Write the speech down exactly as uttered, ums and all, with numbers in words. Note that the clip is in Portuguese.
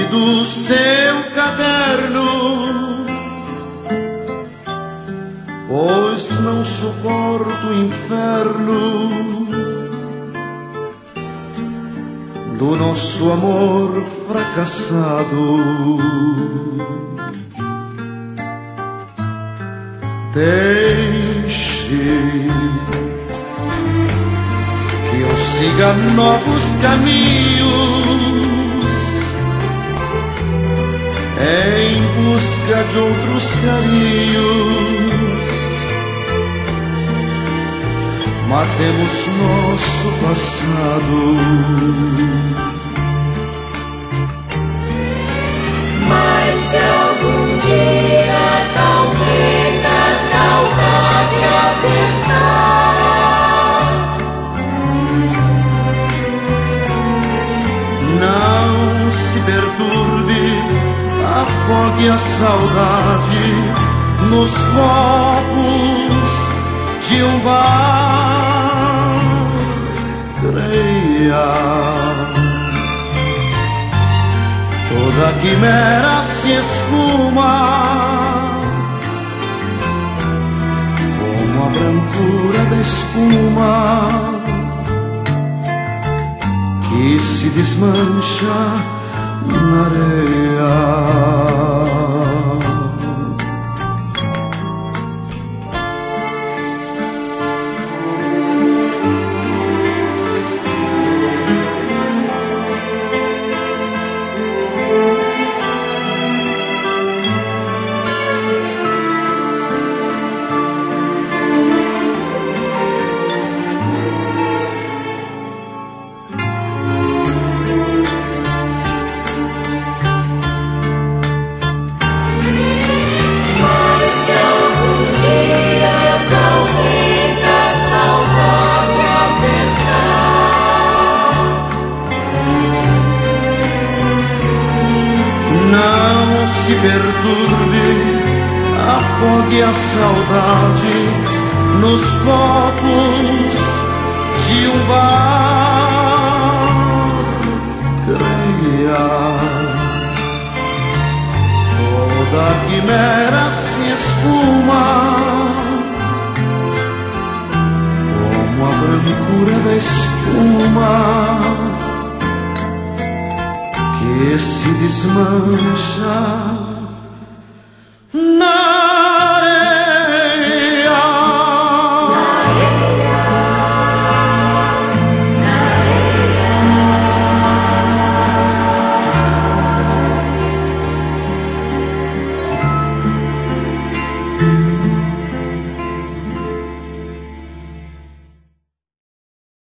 do seu caderno, pois não suporto o inferno do nosso amor fracassado. Deixe que eu siga novos caminhos em busca de outros carinhos. Matemos nosso passado. Mas se algum dia talvez a saudade apertar, não se perturbe, afogue a saudade nos copos de um bar. Creia, toda quimera se esfuma como a brancura da espuma que se desmancha na areia. Não se perturbe, afogue a saudade nos copos de um bar. Creia, toda quimera se esfuma como a brancura da espuma que se desmancha